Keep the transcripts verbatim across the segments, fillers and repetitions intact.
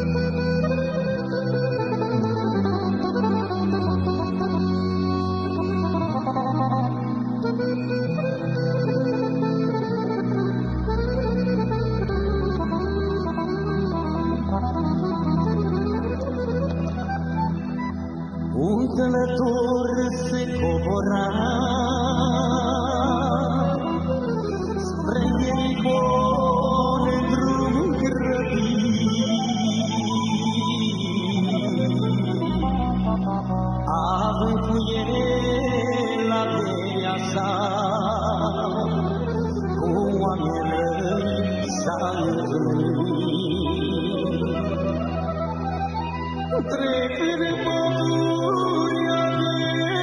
Un călător se cobora spre Ierihon în drum grăbit, având cu el averea sa, cu oameni răi s-a întâlnit. Trec în pădurea de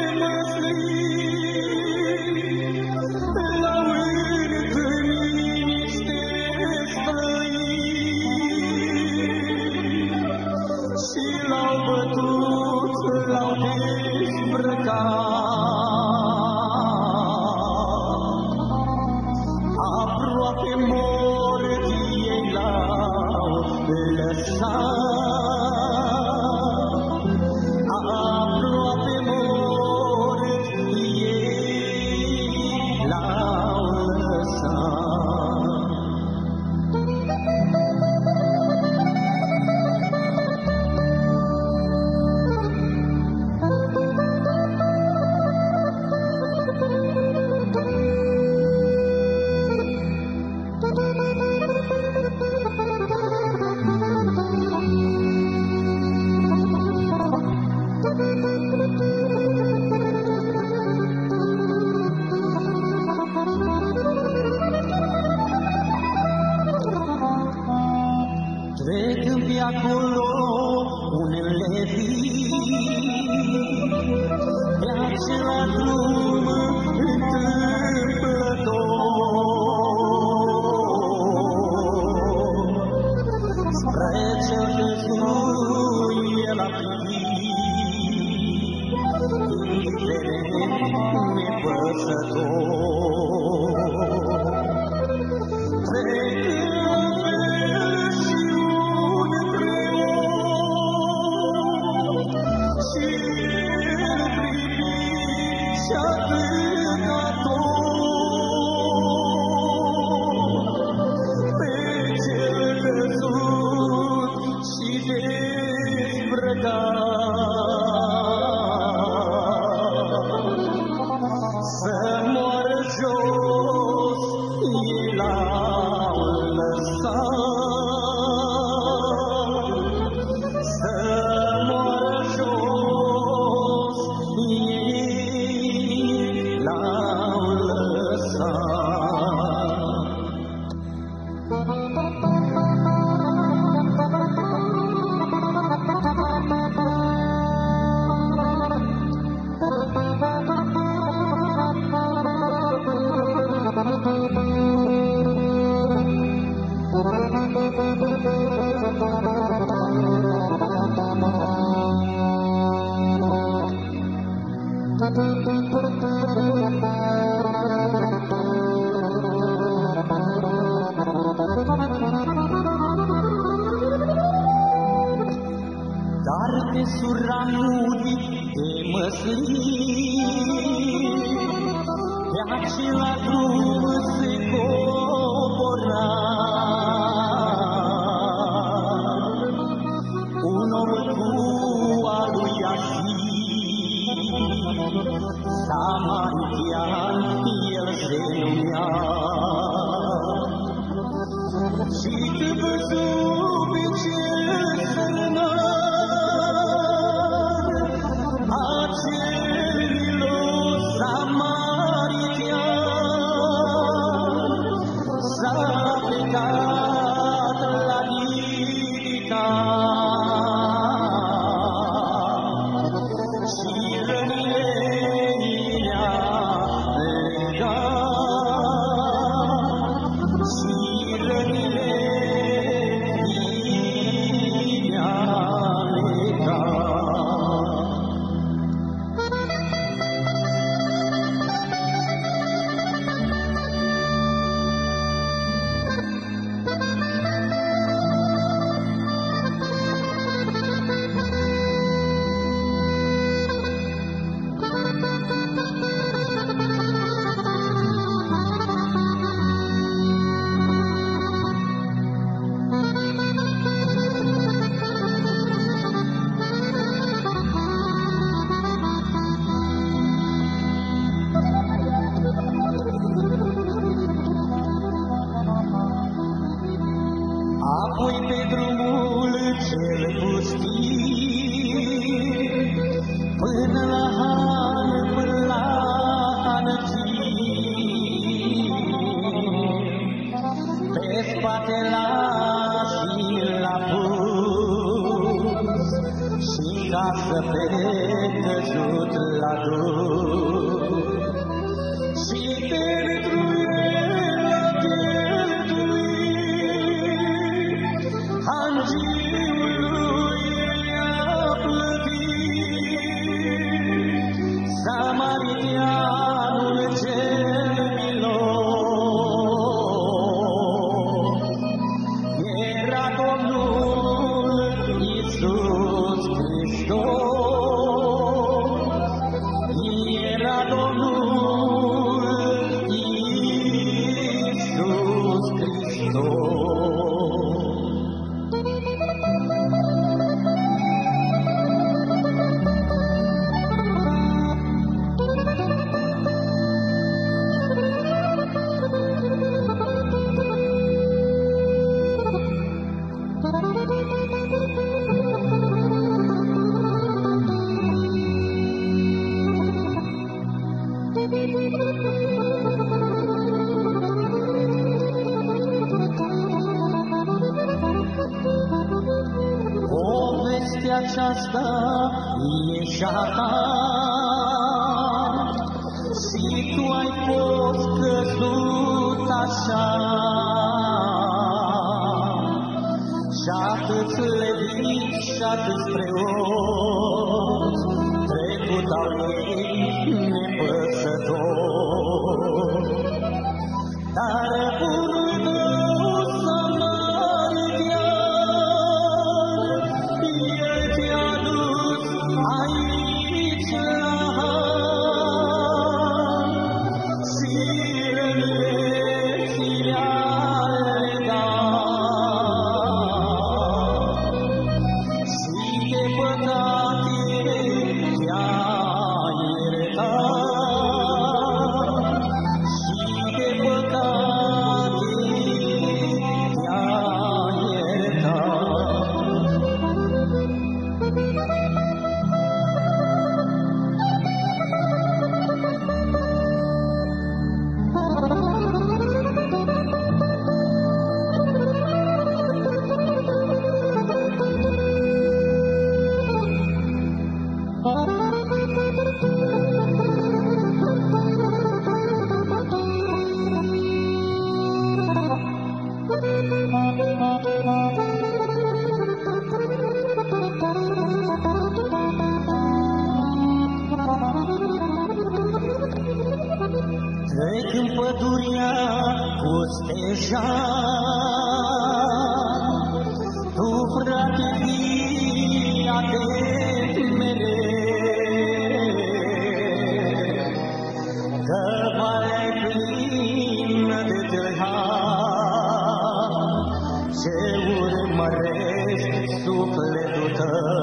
măslin, l-au întâlnit niște străini și l-au bătut, l-au dezbrăcat. Aproape mort ei l-au lăsat. Trecând pe acolo unele vii, pe acela drum întâmplător, spre cel căzuie la privit, indiferent nepăsător. Să moară jos, ei l-au lăsat. Să moară jos, ei l-au lăsat. Dar pe suramuri de măslin, pe acela drum se cobora un om cu a lui Iasmin, samaritian el se numea. Și te văzu pe cel sărman, acel milos samaritian, s-a plecat la Ridica și rănile i-a casă pe căzut la drum. Și pentru el a cheltuit, hangiul lui i-a plătit. Samariteanul cel milos era Domnul Iisus Hristos, era Domnul Iisus Hristos. Povestea aceasta e și a ta, și tu ai fost căzut așa, și atât levit și atât preoți trecut au ei nepăsător. Dar bunul tău samaritean, el te-a dus aici la har, și rănețirea legat, și de păcate te-a iertat, și de păcate te-a iertat. Trecând pădurea cu steja, tu, frate, fii atent mereu, că valea-i plină de tâlhari ce urmăresc sufletul tău.